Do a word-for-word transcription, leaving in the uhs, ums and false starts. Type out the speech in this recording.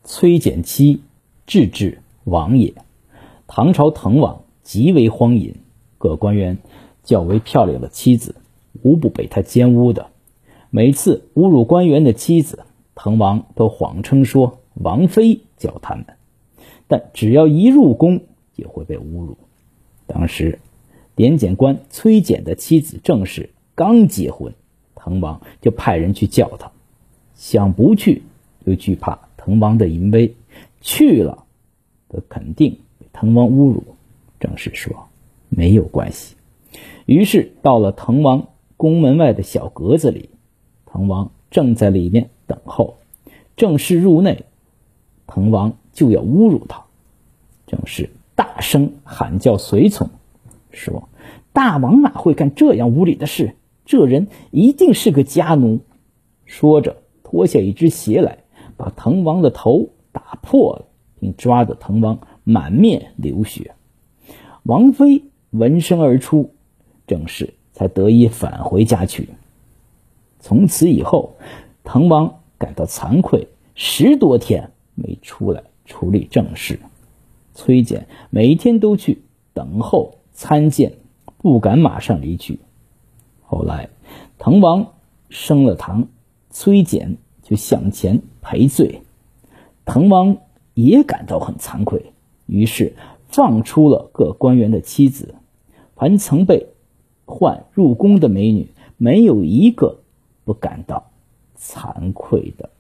崔简妻治治王也。唐朝滕王极为荒淫，各官员较为漂亮的妻子无不被他奸污的。每次侮辱官员的妻子，滕王都谎称说王妃教他们，但只要一入宫也会被侮辱。当时典检官崔简的妻子郑氏刚结婚，滕王就派人去叫他，想不去又惧怕滕王的淫威，去了则肯定被滕王侮辱。郑氏说没有关系。于是到了滕王宫门外的小阁子里，滕王正在里面等候。郑氏入内，滕王就要侮辱他。郑氏大声喊叫随从说，大王哪会干这样无礼的事，这人一定是个家奴。说着脱下一只鞋来，把滕王的头打破了，并抓得滕王满面流血。王妃闻声而出，郑氏才得以返回家去。从此以后，滕王感到惭愧，十多天没出来处理政事。崔简每天都去等候参见，不敢马上离去。后来滕王升了堂，崔简就向前赔罪。滕王也感到很惭愧，于是放出了各官员的妻子，凡曾被唤入宫的美女，没有一个不感到惭愧的。